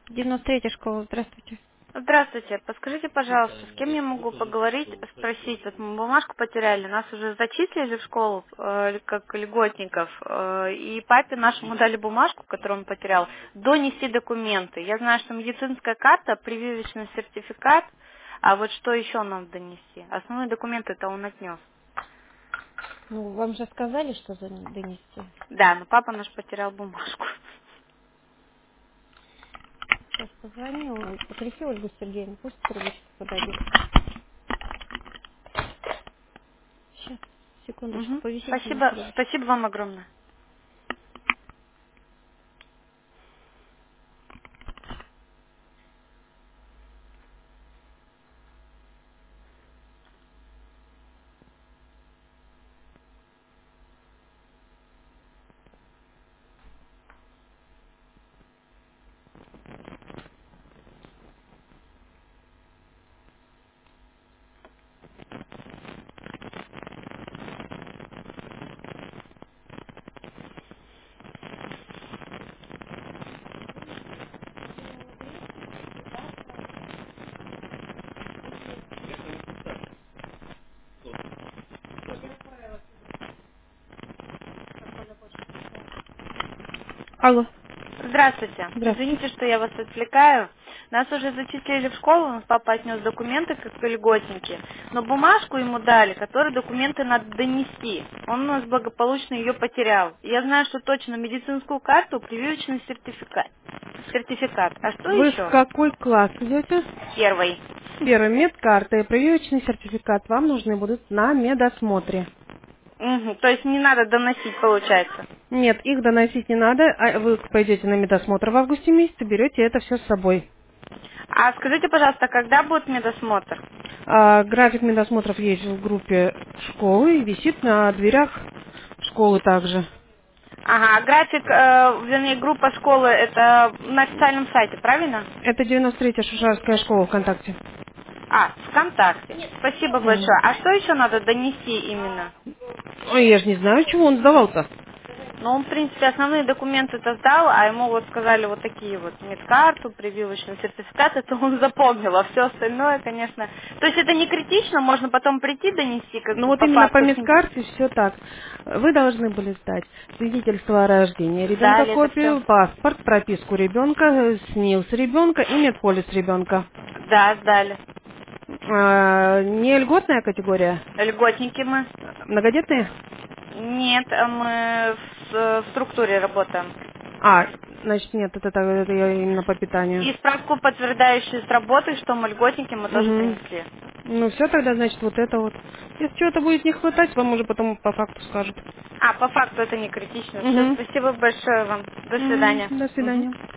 93-я школа, здравствуйте. Здравствуйте. Подскажите, пожалуйста, с кем я могу поговорить, спросить? Вот мы бумажку потеряли, нас уже зачислили в школу как льготников, и папе нашему дали бумажку, которую он потерял, донести документы. Я знаю, что медицинская карта, прививочный сертификат, а вот что еще нам донести? Основные документы это он отнес. Ну, вам же сказали, что донести. Да, но папа наш потерял бумажку. Сейчас позвоню. Попроси Ольгу Сергеевну, пусть трубочку подойдет. Сейчас, секундочку, Мгм. повисите на Спасибо, трубочку. спасибо вам огромное. Алло, Здравствуйте. здравствуйте. Извините, что я вас отвлекаю. Нас уже зачислили в школу, у нас папа отнес документы как льготники, но бумажку ему дали, которой документы надо донести. Он у нас благополучно ее потерял. Я знаю, что точно медицинскую карту, прививочный сертификат. Сертификат. А что Вы в еще? какой класс идете? Первый. Первый, медкарта и прививочный сертификат вам нужны будут на медосмотре. Мгм. То есть не надо доносить, получается. Нет, их доносить не надо, а вы пойдете на медосмотр в августе месяце, берете это все с собой. А скажите, пожалуйста, когда будет медосмотр? График медосмотров есть в группе школы и висит на дверях школы также. Ага, а график, вернее, группа школы, это на официальном сайте, правильно? Это 93-я Шушарская школа ВКонтакте. А, ВКонтакте. Спасибо М. большое. А что еще надо донести именно? Ой, я же не знаю, чего он сдавал-то. Ну, он, в принципе, основные документы-то сдал, а ему вот сказали вот такие вот медкарту, прививочный сертификат, это он запомнил, а все остальное, конечно. То есть это не критично, можно потом прийти донести, как Ну бы вот по именно по факту. медкарте все так. Вы должны были сдать свидетельство о рождении ребенка, Сдали это все. копию, паспорт, прописку ребенка, СНИЛС ребенка и медполис ребенка. Да, сдали. Не льготная категория, Льготники мы. многодетные? Нет, мы в структуре работаем. Значит, нет, это я именно по питанию. И справку, подтверждающую с работы, что мы льготники, мы тоже Угу. принесли. Ну все тогда, значит, вот это вот. Если чего-то будет не хватать, вам уже потом по факту скажут. А, по факту это не критично. Все, Угу. спасибо большое вам. До свидания. До Мгм. свидания.